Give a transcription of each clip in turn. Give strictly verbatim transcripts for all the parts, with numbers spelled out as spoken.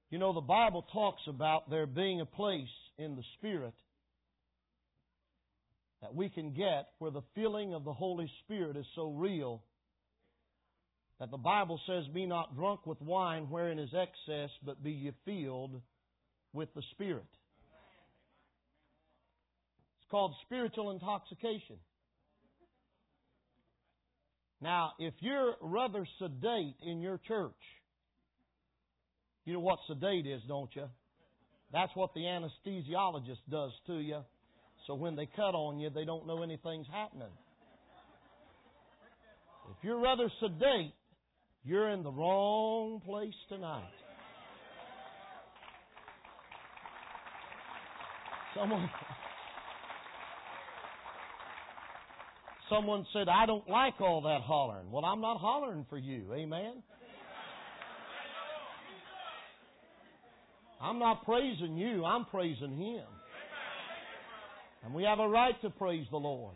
You know, the Bible talks about there being a place in the Spirit that we can get where the filling of the Holy Spirit is so real that the Bible says, "Be not drunk with wine wherein is excess, but be ye filled with the Spirit." It's called spiritual intoxication. Now, if you're rather sedate in your church, you know what sedate is, don't you? That's what the anesthesiologist does to you. So when they cut on you, they don't know anything's happening. If you're rather sedate, you're in the wrong place tonight. Someone, someone said, "I don't like all that hollering." Well, I'm not hollering for you. Amen? I'm not praising you. I'm praising Him. And we have a right to praise the Lord.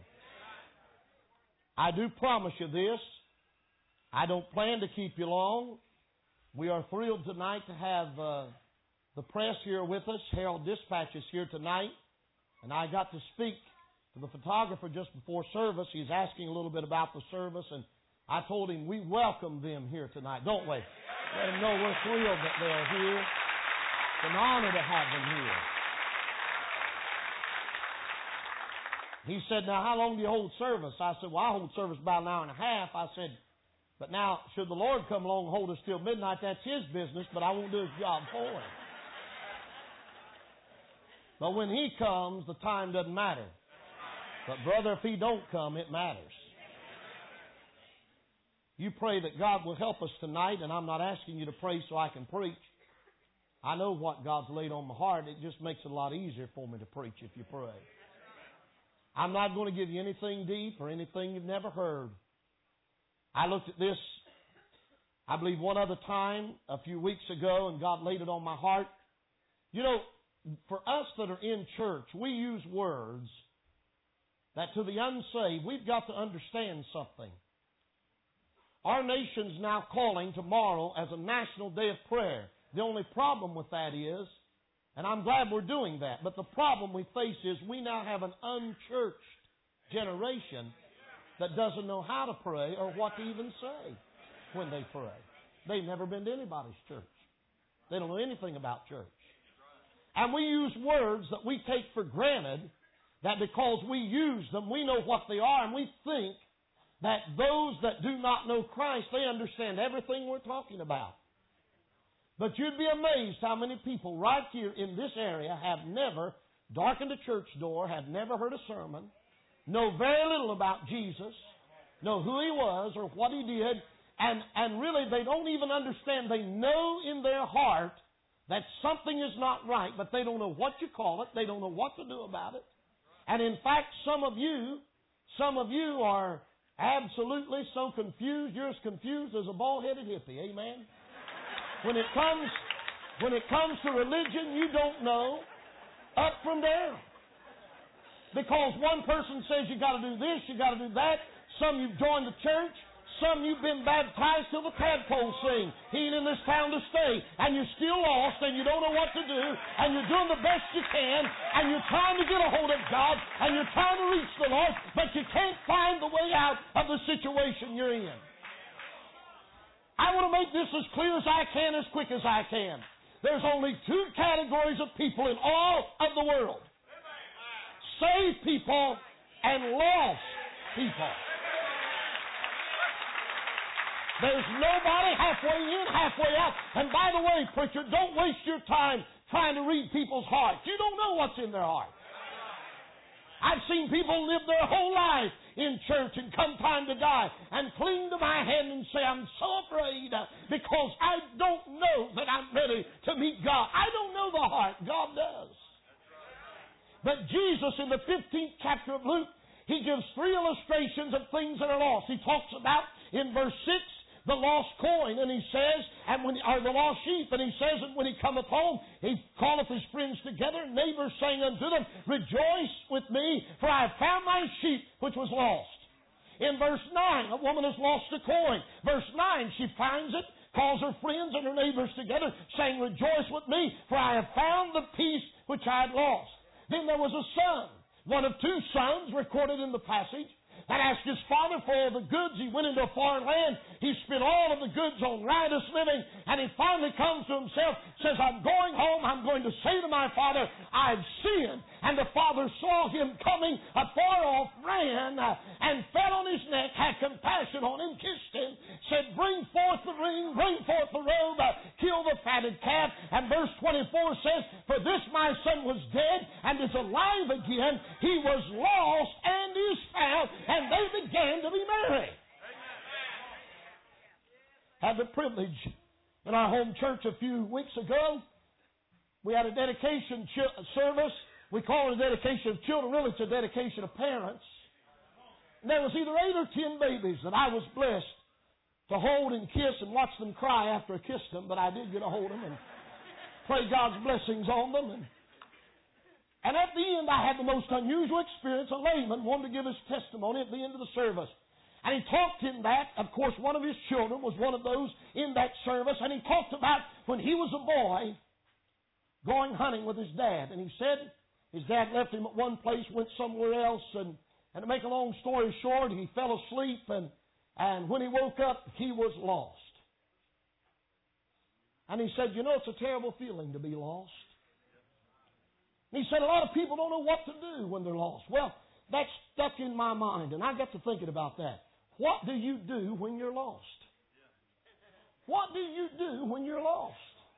I do promise you this. I don't plan to keep you long. We are thrilled tonight to have uh, the press here with us. Herald Dispatch is here tonight. And I got to speak to the photographer just before service. He's asking a little bit about the service. And I told him we welcome them here tonight, don't we? Let them know we're thrilled that they're here. It's an honor to have them here. He said, "Now, how long do you hold service?" I said, "Well, I hold service about an hour and a half." I said, "But now, should the Lord come along and hold us till midnight, that's His business, but I won't do His job for Him." But when He comes, the time doesn't matter. But brother, if He don't come, it matters. You pray that God will help us tonight, and I'm not asking you to pray so I can preach. I know what God's laid on my heart. It just makes it a lot easier for me to preach if you pray. I'm not going to give you anything deep or anything you've never heard. I looked at this, I believe, one other time a few weeks ago, and God laid it on my heart. You know, for us that are in church, we use words that to the unsaved, we've got to understand something. Our nation's now calling tomorrow as a National Day of Prayer. The only problem with that is, and I'm glad we're doing that, but the problem we face is we now have an unchurched generation that doesn't know how to pray or what to even say when they pray. They've never been to anybody's church. They don't know anything about church. And we use words that we take for granted, that because we use them, we know what they are, and we think that those that do not know Christ, they understand everything we're talking about. But you'd be amazed how many people right here in this area have never darkened a church door, have never heard a sermon, know very little about Jesus, know who He was or what He did, and, and really they don't even understand. They know in their heart that something is not right, but they don't know what you call it. They don't know what to do about it. And in fact, some of you, some of you are absolutely so confused, you're as confused as a bald-headed hippie. Amen? When it comes, when it comes to religion, you don't know up from down. Because one person says you got to do this, you got to do that. Some you've joined the church. Some you've been baptized till the tadpoles sing. He ain't in this town to stay. And you're still lost and you don't know what to do. And you're doing the best you can. And you're trying to get a hold of God. And you're trying to reach the Lord. But you can't find the way out of the situation you're in. I want to make this as clear as I can, as quick as I can. There's only two categories of people in all of the world. Saved people and lost people. There's nobody halfway in, halfway out. And by the way, preacher, don't waste your time trying to read people's hearts. You don't know what's in their heart. I've seen people live their whole life in church and come time to die and cling to my hand and say, "I'm so afraid because I don't know that I'm ready to meet God." I don't know the heart. God does. But Jesus, in the fifteenth chapter of Luke, He gives three illustrations of things that are lost. He talks about, in verse six, the lost coin, and He says, and when, or the lost sheep, and He says that when He cometh home, He calleth His friends together, neighbors saying unto them, "Rejoice with me, for I have found my sheep which was lost." In verse nine, a woman has lost a coin. Verse nine, she finds it, calls her friends and her neighbors together, saying, Rejoice with me, for I have found the peace which I had lost. Then there was a son, one of two sons recorded in the passage, that asked his father for all the goods. He went into a foreign land. He spent all of the goods on riotous living, and he finally comes to himself, says, I'm going home. I'm going to say to my father, I've sinned. And the father saw him coming afar off, ran, uh, and fell on his neck, had compassion on him, kissed him, said, Bring forth the ring, bring forth the robe, uh, kill the fatted calf. And verse twenty-four says, For this my son was dead and is alive again. He was lost and is found. And they began to be merry. Had the privilege in our home church a few weeks ago. We had a dedication ch- service. We call it a dedication of children. Really, it's a dedication of parents. And there was either eight or ten babies that I was blessed to hold and kiss and watch them cry after I kissed them. But I did get to hold them and pray God's blessings on them. And And at the end, I had the most unusual experience. A layman wanted to give his testimony at the end of the service. And he talked in that, of course, one of his children was one of those in that service. And he talked about when he was a boy going hunting with his dad. And he said his dad left him at one place, went somewhere else. And, and to make a long story short, he fell asleep. And, and when he woke up, he was lost. And he said, you know, it's a terrible feeling to be lost. He said a lot of people don't know what to do when they're lost. Well, that stuck in my mind, and I got to thinking about that. What do you do when you're lost? What do you do when you're lost?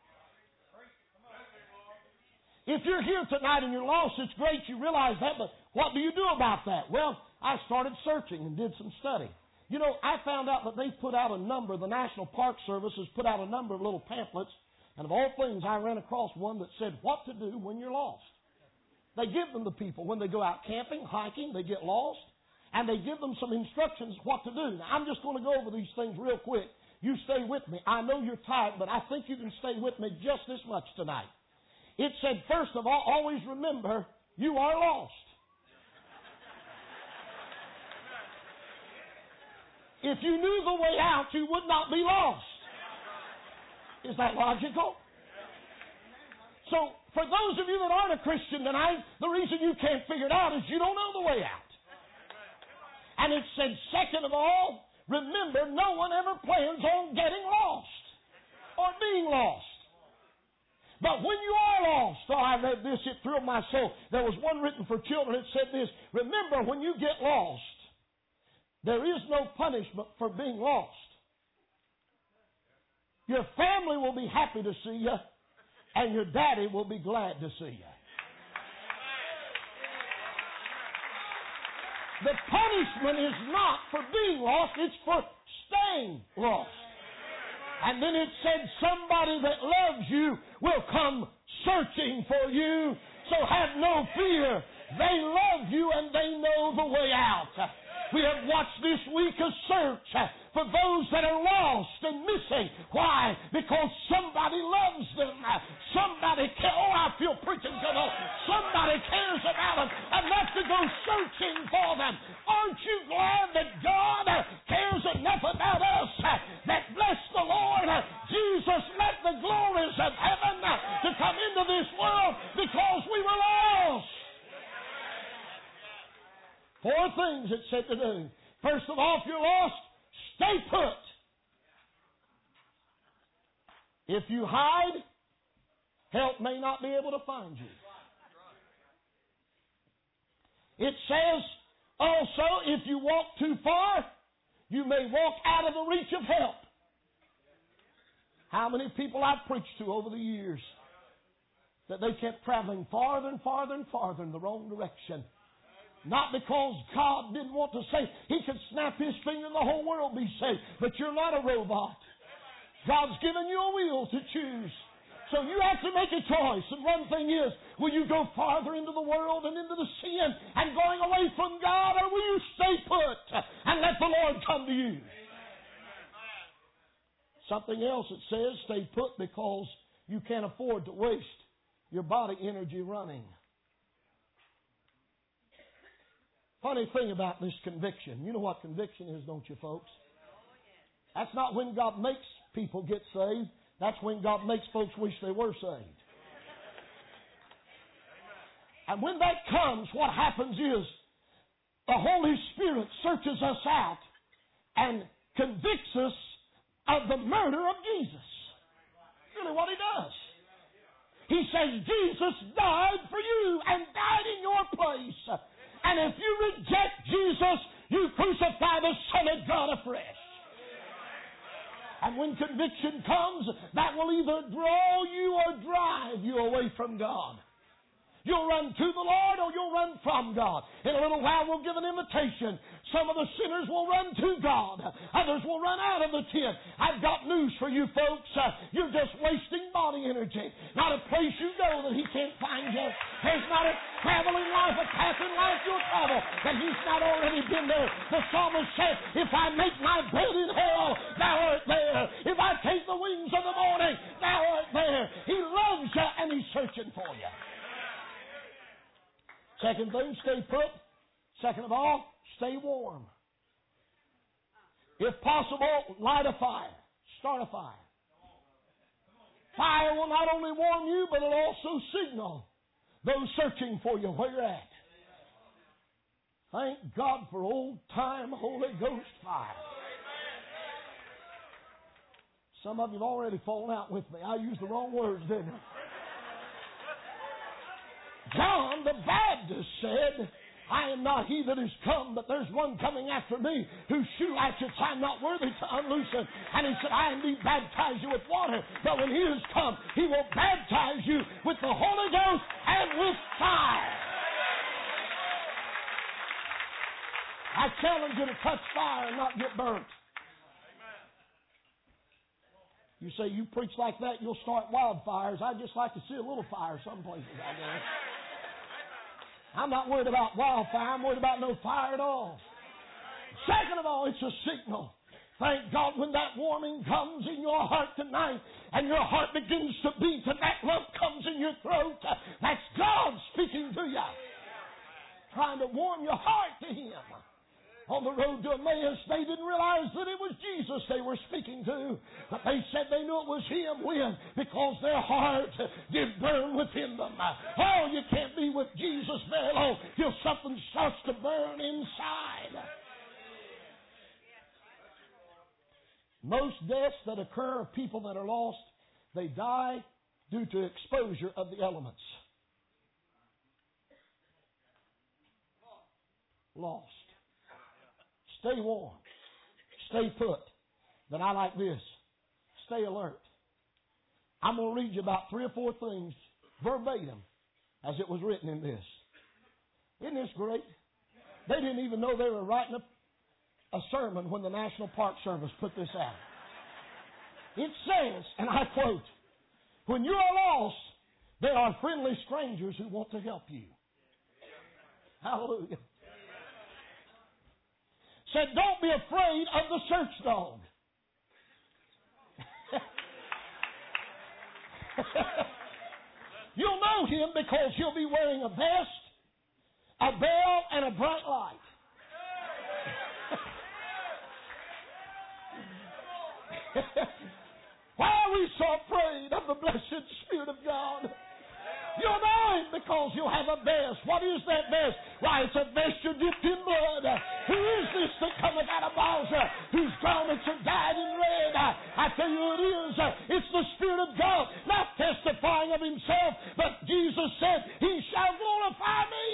If you're here tonight and you're lost, it's great you realize that, but what do you do about that? Well, I started searching and did some study. You know, I found out that they put out a number, the National Park Service has put out a number of little pamphlets, and of all things, I ran across one that said, what to do when you're lost. They give them to people when they go out camping, hiking, they get lost, and they give them some instructions what to do. Now, I'm just going to go over these things real quick. You stay with me. I know you're tired, but I think you can stay with me just this much tonight. It said, first of all, always remember, you are lost. If you knew the way out, you would not be lost. Is that logical? So, for those of you that aren't a Christian tonight, the reason you can't figure it out is you don't know the way out. And it said, second of all, remember, no one ever plans on getting lost or being lost. But when you are lost, oh, I read this, it thrilled my soul. There was one written for children. It said this, remember, when you get lost, there is no punishment for being lost. Your family will be happy to see you, and your daddy will be glad to see you. The punishment is not for being lost, it's for staying lost. And then it said somebody that loves you will come searching for you, so have no fear. They love you and they know the way out. We have watched this week a search for those that are lost and missing. Why? Because somebody loves them. Somebody cares. Oh, I feel preaching good. Somebody cares about them enough to go searching for them. Aren't you glad that God cares enough about us that, bless the Lord, Jesus let the glories of heaven to come into this world because we were lost? Four things it said to do. First of all, if you're lost, stay put. If you hide, help may not be able to find you. It says also, if you walk too far, you may walk out of the reach of help. How many people I've preached to over the years that they kept traveling farther and farther and farther in the wrong direction. Not because God didn't want to save. He could snap His finger and the whole world be saved. But you're not a robot. God's given you a will to choose. So you have to make a choice. And one thing is, will you go farther into the world and into the sin and going away from God, or will you stay put and let the Lord come to you? Something else it says, stay put because you can't afford to waste your body energy running. Funny thing about this conviction. You know what conviction is, don't you, folks? That's not when God makes people get saved. That's when God makes folks wish they were saved. And when that comes, what happens is the Holy Spirit searches us out and convicts us of the murder of Jesus. That's really what He does. He says, Jesus died for you and died in your place. And if you reject Jesus, you crucify the Son of God afresh. And when conviction comes, that will either draw you or drive you away from God. You'll run to the Lord or you'll run from God. In a little while we'll give an invitation. Some of the sinners will run to God. Others will run out of the tent. I've got news for you folks. Uh, you're just wasting body energy. Not a place you go that He can't find you. There's not a traveling life, a path in life you'll travel that He's not already been there. The psalmist said, if I make my bed in hell, Thou art there. If I take the wings of the morning, Thou art there. He loves you and He's searching for you. Second thing, stay put. Second of all, stay warm. If possible, light a fire. Start a fire. Fire will not only warm you, but it'll also signal those searching for you where you're at. Thank God for old-time Holy Ghost fire. Some of you have already fallen out with me. I used the wrong words, didn't I? John the Baptist said, I am not he that is come, but there's one coming after me whose shoe latchets I'm not worthy to unloosen. And he said, I indeed baptize you with water, but when He is come, He will baptize you with the Holy Ghost and with fire. I challenge you to touch fire and not get burnt. You say, you preach like that, you'll start wildfires. I'd just like to see a little fire some places, I guess. I'm not worried about wildfire. I'm worried about no fire at all. Second of all, it's a signal. Thank God when that warming comes in your heart tonight and your heart begins to beat and that lump comes in your throat, that's God speaking to you. Trying to warm your heart to Him. On the road to Emmaus, they didn't realize that it was Jesus they were speaking to. But they said they knew it was Him. When? Because their heart did burn within them. Oh, you can't be with Jesus very long till something starts to burn inside. Most deaths that occur of people that are lost, they die due to exposure of the elements. Lost. Stay warm. Stay put. Then I like this. Stay alert. I'm going to read you about three or four things verbatim as it was written in this. Isn't this great? They didn't even know they were writing a, a sermon when the National Park Service put this out. It says, and I quote, when you are lost, there are friendly strangers who want to help you. Hallelujah. Said, don't be afraid of the search dog. You'll know him because he'll be wearing a vest, a bell, and a bright light. Why are we so afraid of the blessed Spirit of God? You'll know Him because you'll have a vest. What is that vest? Why, it's a vesture dipped in blood. Who is this that cometh out of Bowser, whose garments are dyed in red? I tell you who it is. It's the Spirit of God, not testifying of Himself, but Jesus said, He shall glorify me.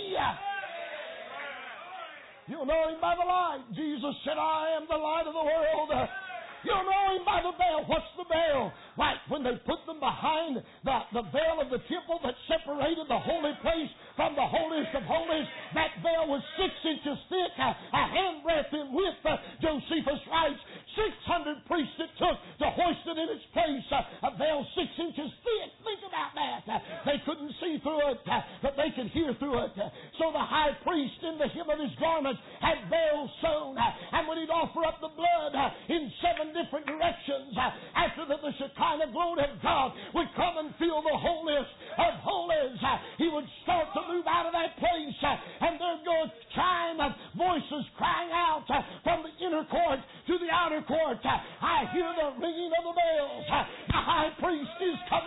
You'll know Him by the light. Jesus said, I am the light of the world. You'll know Him by the veil. What's the veil? Right, when they put them behind the, the veil of the temple that separated the holy place from the holiest of holies, that veil was six inches thick, a, a handbreadth in width. Uh, Josephus writes, six hundred priests it took to hoist it in its place. Uh, a veil six inches thick. Think about that. Uh, they couldn't see through it, uh, but they could hear through it. Uh, so the high priest in the hem of his garments had veils sewn, uh, and when he'd offer up the blood uh, in seven different directions, uh, after that the Shekinah glory of God would come and fill the holiest of holies, uh, he would start to move out of that place, uh, and there'd go a chime of voices crying out uh, from the inner court to the outer court. Uh, I hear the ringing of the bell.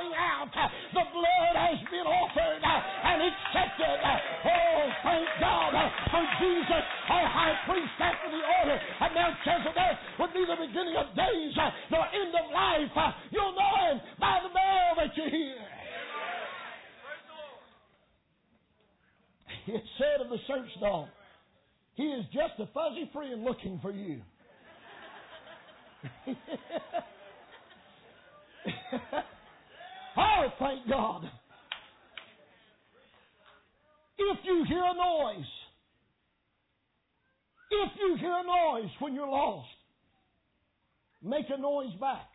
coming out. The blood has been offered and accepted. Oh, thank God for Jesus, our high priest after the order of Melchizedek would be the beginning of days, the end of life. You'll know him by the bell that you hear. It said of the search dog, he is just a fuzzy friend looking for you. Oh, thank God. If you hear a noise, if you hear a noise when you're lost, make a noise back.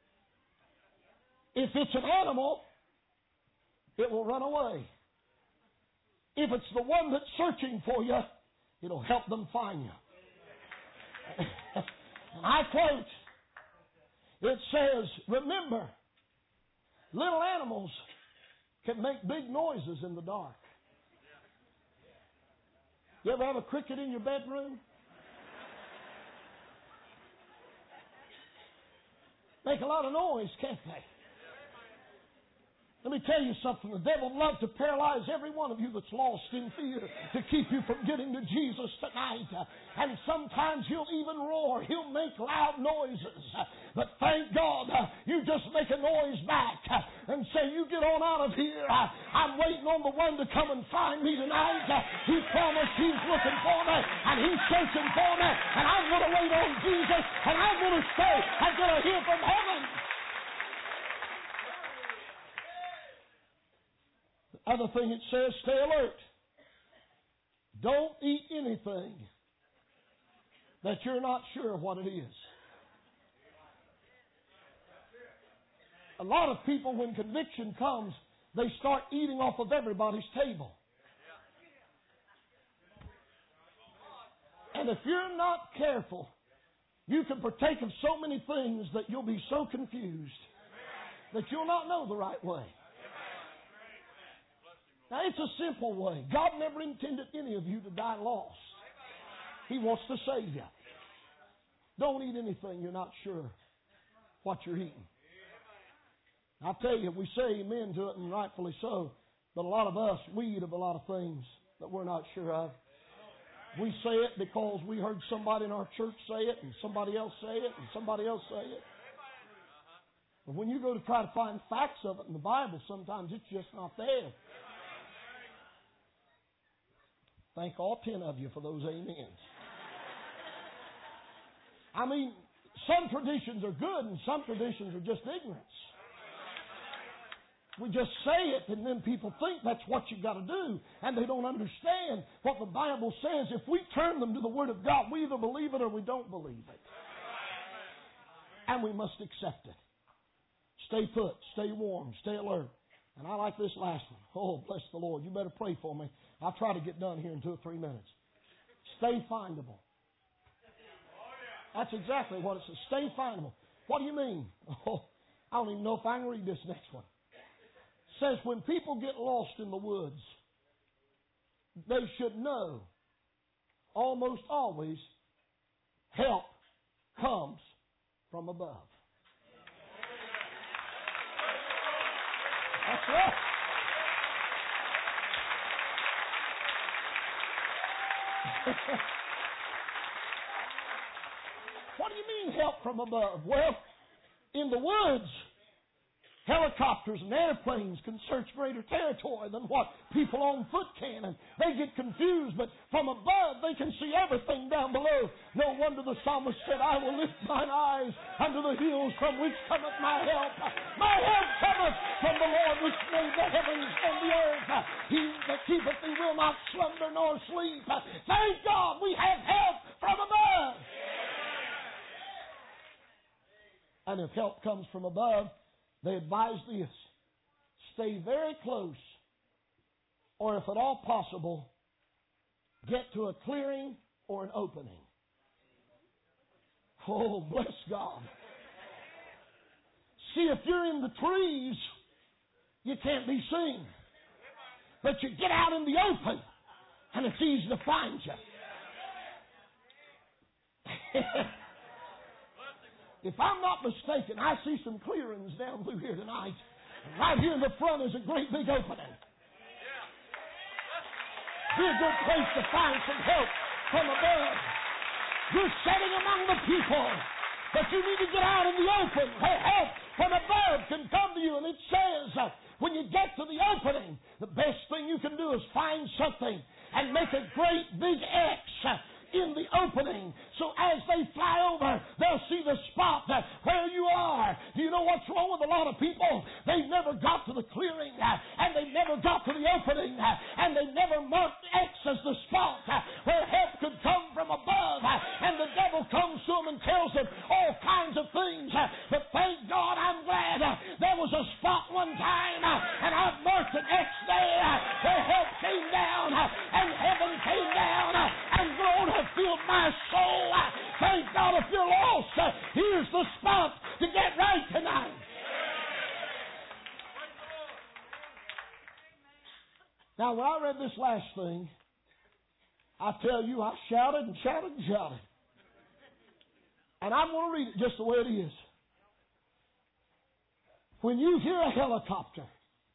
If it's an animal, it will run away. If it's the one that's searching for you, it'll help them find you. And I quote, it says, remember, little animals can make big noises in the dark. You ever have a cricket in your bedroom? Make a lot of noise, can't they? Let me tell you something. The devil would love to paralyze every one of you that's lost in fear to keep you from getting to Jesus tonight. And sometimes he'll even roar. He'll make loud noises. But thank God, you just make a noise back and say, you get on out of here. I'm waiting on the one to come and find me tonight. He promised he's looking for me and he's searching for me. And I'm going to wait on Jesus and I'm going to stay until I hear from heaven. Other thing it says, stay alert. Don't eat anything that you're not sure what it is. A lot of people, when conviction comes, they start eating off of everybody's table. And if you're not careful, you can partake of so many things that you'll be so confused that you'll not know the right way. Now, it's a simple way. God never intended any of you to die lost. He wants to save you. Don't eat anything you're not sure what you're eating. I tell you, we say amen to it, and rightfully so, but a lot of us, we eat of a lot of things that we're not sure of. We say it because we heard somebody in our church say it, and somebody else say it, and somebody else say it. But when you go to try to find facts of it in the Bible, sometimes it's just not there. Thank all ten of you for those amens. I mean, some traditions are good and some traditions are just ignorance. We just say it and then people think that's what you've got to do, and they don't understand what the Bible says. If we turn them to the Word of God, we either believe it or we don't believe it. And we must accept it. Stay put, stay warm, stay alert. And I like this last one. Oh, bless the Lord. You better pray for me. I'll try to get done here in two or three minutes. Stay findable. That's exactly what it says. Stay findable. What do you mean? Oh, I don't even know if I can read this next one. It says when people get lost in the woods, they should know almost always help comes from above. That's right. What do you mean help from above? Well, in the woods, helicopters and airplanes can search greater territory than what people on foot can, and they get confused, but from above they can see everything down below. No wonder the psalmist said, I will lift mine eyes unto the hills from which cometh my help. My help cometh from the Lord which made the heavens and the earth. He that keepeth thee will not slumber nor sleep. Thank God we have help from above. And if help comes from above, they advise this: stay very close, or if at all possible, get to a clearing or an opening. Oh, bless God. See, if you're in the trees, you can't be seen. But you get out in the open, and it's easy to find you. If I'm not mistaken, I see some clearings down through here tonight. Right here in the front is a great big opening. Be a good place to find some help from above. You're sitting among the people, but you need to get out in the open where help from above can come to you. And it says, uh, when you get to the opening, the best thing you can do is find something and make a great big X uh, in the opening. So as they fly over, they'll see the spot uh, where you are. Do you know what's wrong with a lot of people? They never got to the clearing uh, and they never got to the opening uh, and they never marked X as the spot uh, where help could come from above. Uh, and the devil comes to them and tells them all kinds of things. Uh, but thank God, I'm glad uh, there was a spot one time uh, and I've marked an X there uh, where help came down uh, and heaven came down uh, and Lord has filled my soul. Uh, thank God, if you're lost, uh, here's the spot to get right tonight. Now, when I read this last thing, I tell you, I shouted and shouted and shouted. And I'm going to read it just the way it is. When you hear a helicopter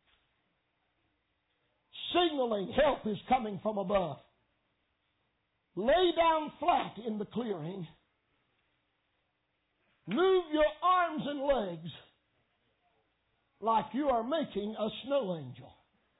signaling help is coming from above, lay down flat in the clearing, move your arms and legs like you are making a snow angel.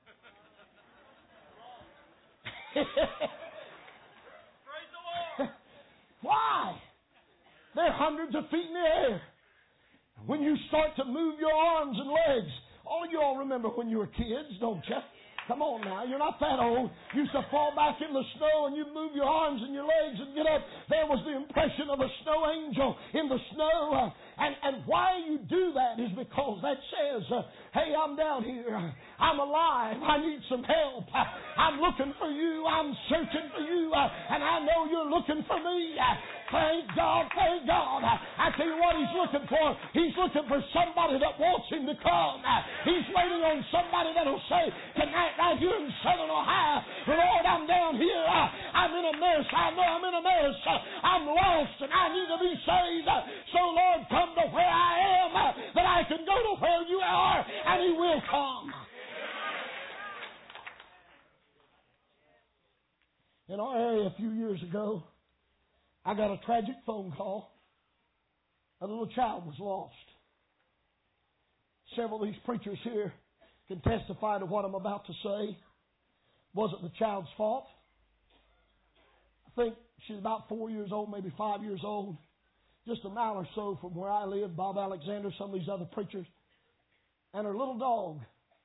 Why? They're hundreds of feet in the air. When you start to move your arms and legs, all of you all remember when you were kids, don't you? Come on now, you're not that old. You used to fall back in the snow and you move your arms and your legs and get up. There was the impression of a snow angel in the snow. Uh, and, and why you do that is because that says, uh, hey, I'm down here. I'm alive. I need some help. Uh, I'm looking for you. I'm searching for you. Uh, and I know you're looking for me. Uh, thank God, thank God. Uh, I tell you what he's looking for. He's looking for somebody that wants him to come. Uh, he's waiting on somebody that'll say, tonight, right here in Southern Ohio, Lord, I'm down here. Uh, I'm in a mess. I know I'm in a mess. Uh, I'm lost and I need to be saved. Uh, so, Lord, come to where I am uh, that I can go to where you are, and he will come. In our area a few years ago, I got a tragic phone call. A little child was lost. Several of these preachers here can testify to what I'm about to say. Wasn't the child's fault. I think she's about four years old, maybe five years old. Just a mile or so from where I live, Bob Alexander, some of these other preachers. And her little dog,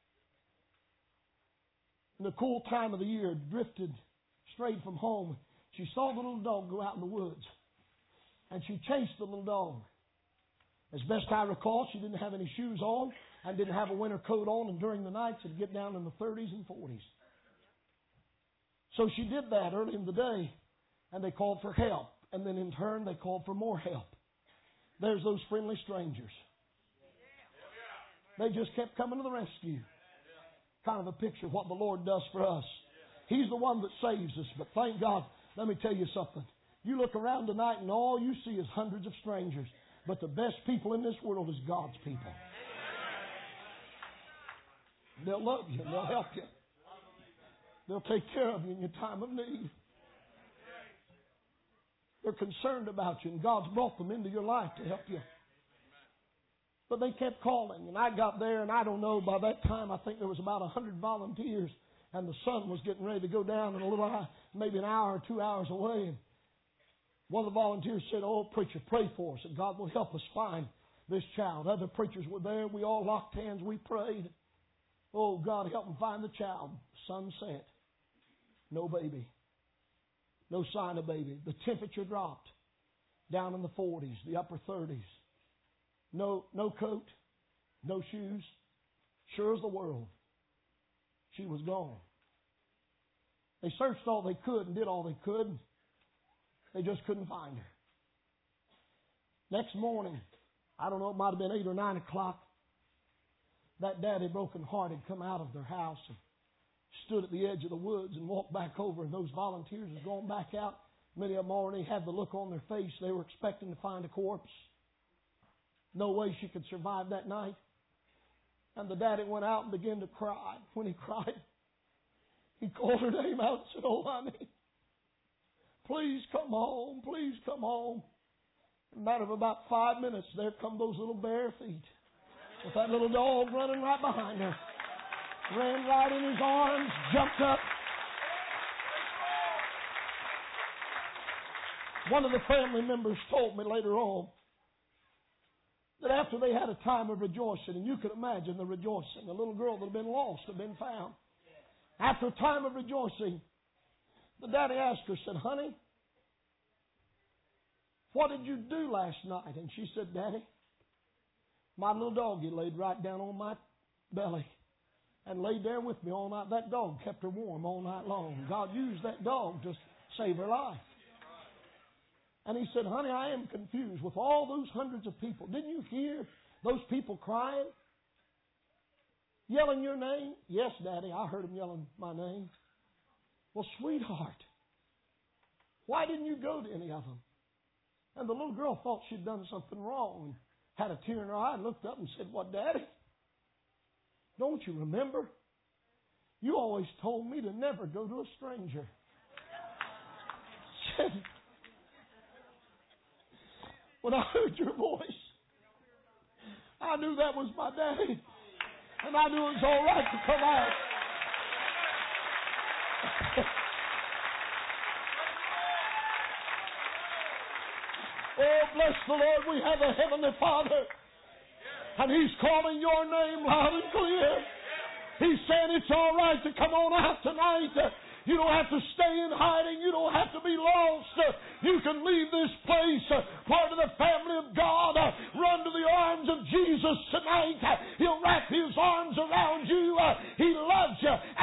in the cool time of the year, drifted, strayed from home. She saw the little dog go out in the woods. And she chased the little dog. As best I recall, she didn't have any shoes on and didn't have a winter coat on, and during the nights it'd get down in the thirties and forties. So she did that early in the day, and they called for help. And then in turn, they called for more help. There's those friendly strangers. They just kept coming to the rescue. Kind of a picture of what the Lord does for us. He's the one that saves us. But thank God, let me tell you something. You look around tonight and all you see is hundreds of strangers. But the best people in this world is God's people. They'll love you and they'll help you. They'll take care of you in your time of need. They're concerned about you, and God's brought them into your life to help you. But they kept calling, and I got there, and I don't know, by that time I think there was about a hundred volunteers, and the sun was getting ready to go down in a little, maybe an hour or two hours away. And one of the volunteers said, oh, preacher, pray for us, and God will help us find this child. Other preachers were there. We all locked hands. We prayed. Oh, God, help them find the child. Sun set. No baby. No sign of baby. The temperature dropped down in the forties, the upper thirties. No, no coat, no shoes. Sure as the world. She was gone. They searched all they could and did all they could. They just couldn't find her. Next morning, I don't know, it might have been eight or nine o'clock. That daddy, broken hearted, come out of their house and stood at the edge of the woods and walked back over, and those volunteers had gone back out. Many of them already had the look on their face. They were expecting to find a corpse. No way she could survive that night. And the daddy went out and began to cry. When he cried, he called her name out and said, "Oh, honey, please come home. Please come home." In a matter of about five minutes, there come those little bare feet with that little dog running right behind her. Ran right in his arms, jumped up. One of the family members told me later on that after they had a time of rejoicing, and you could imagine the rejoicing, a little girl that had been lost had been found. After a time of rejoicing, the daddy asked her, said, "Honey, what did you do last night?" And she said, "Daddy, my little doggie laid right down on my belly and laid there with me all night. That dog kept her warm all night long. God used that dog to save her life." And he said, "Honey, I am confused with all those hundreds of people. Didn't you hear those people crying? Yelling your name?" "Yes, Daddy, I heard them yelling my name." "Well, sweetheart, why didn't you go to any of them?" And the little girl thought she'd done something wrong and had a tear in her eye and looked up and said, "What, Daddy? Don't you remember? You always told me to never go to a stranger." Said, "When I heard your voice, I knew that was my daddy, and I knew it was all right to come out." Oh, bless the Lord, we have a Heavenly Father, and He's calling your name loud and clear. He's saying it's all right to come on out tonight. You don't have to stay in hiding. You don't have to be lost. You can leave this place, part of the family of God. Run to the arms of Jesus tonight. He'll wrap His arms around you. He loves you,